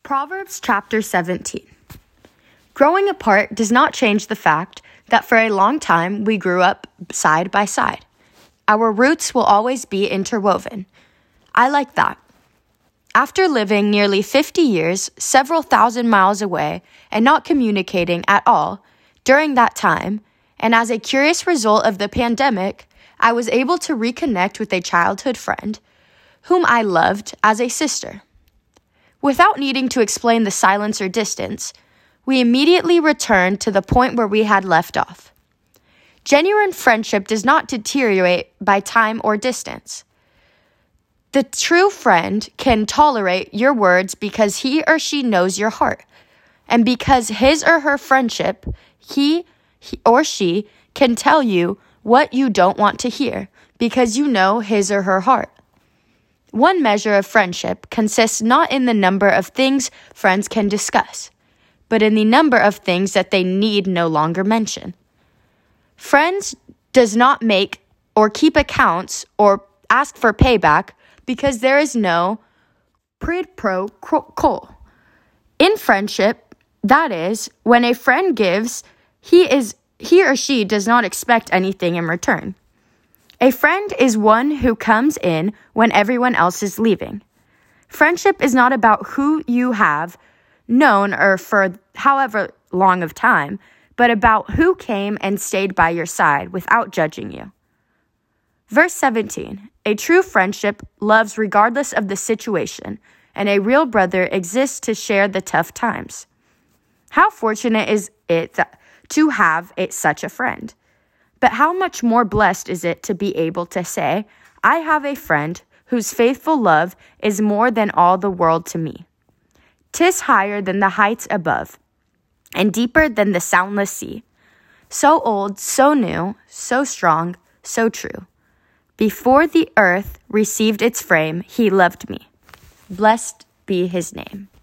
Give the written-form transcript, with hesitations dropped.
Proverbs chapter 17. Growing apart does not change the fact that for a long time we grew up side by side. Our roots will always be interwoven. I like that. After living nearly 50 years, several thousand miles away, and not communicating at all during that time, and as a curious result of the pandemic, I was able to reconnect with a childhood friend whom I loved as a sister. Without needing to explain the silence or distance, we immediately returned to the point where we had left off. Genuine friendship does not deteriorate by time or distance. The true friend can tolerate your words because he or she knows your heart, and because his or her friendship, he or she can tell you what you don't want to hear because you know his or her heart. One measure of friendship consists not in the number of things friends can discuss, but in the number of things that they need no longer mention. Friends does not make or keep accounts or ask for payback because there is no quid pro quo. In friendship, that is, when a friend gives, he or she does not expect anything in return. A friend is one who comes in when everyone else is leaving. Friendship is not about who you have known or for however long of time, but about who came and stayed by your side without judging you. Verse 17, a true friendship loves regardless of the situation, and a real brother exists to share the tough times. How fortunate is it to have such a friend? But how much more blessed is it to be able to say, I have a friend whose faithful love is more than all the world to me. 'Tis higher than the heights above, and deeper than the soundless sea. So old, so new, so strong, so true. Before the earth received its frame, he loved me. Blessed be his name.